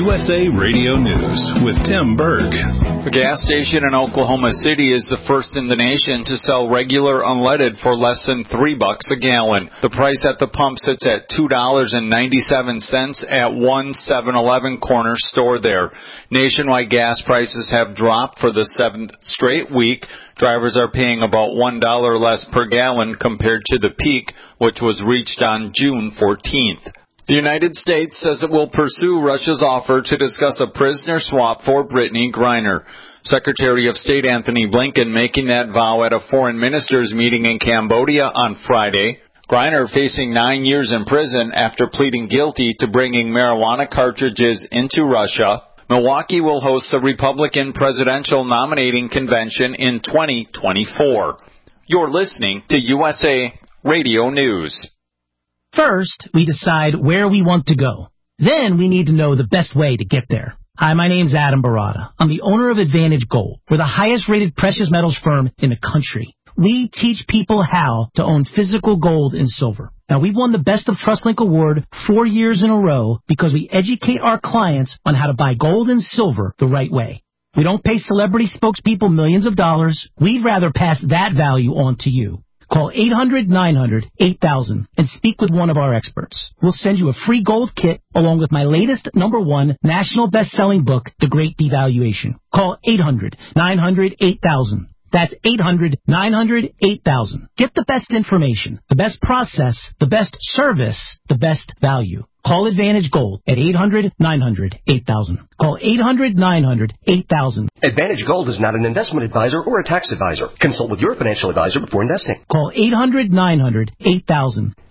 USA Radio News with Tim Berg. A gas station in Oklahoma City is the first in the nation to sell regular unleaded for less than $3 a gallon. The price at the pump sits at $2.97 at one 7-Eleven corner store there. Nationwide gas prices have dropped for the 7th straight week. Drivers are paying about $1 less per gallon compared to the peak, which was reached on June 14th. The United States says it will pursue Russia's offer to discuss a prisoner swap for Brittany Griner. Secretary of State Anthony Blinken making that vow at a foreign ministers meeting in Cambodia on Friday. Griner facing 9 years in prison after pleading guilty to bringing marijuana cartridges into Russia. Milwaukee will host the Republican presidential nominating convention in 2024. You're listening to USA Radio News. First, we decide where we want to go. Then we need to know the best way to get there. Hi, my name's Adam Barada. I'm the owner of Advantage Gold. We're the highest-rated precious metals firm in the country. We teach people how to own physical gold and silver. Now, we've won the Best of TrustLink Award 4 years in a row because we educate our clients on how to buy gold and silver the right way. We don't pay celebrity spokespeople millions of dollars. We'd rather pass that value on to you. Call 800-900-8000 and speak with one of our experts. We'll send you a free gold kit along with my latest #1 national best-selling book, The Great Devaluation. Call 800-900-8000. That's 800-900-8000. Get the best information, the best process, the best service, the best value. Call Advantage Gold at 800-900-8000. Call 800-900-8000. Advantage Gold is not an investment advisor or a tax advisor. Consult with your financial advisor before investing. Call 800-900-8000.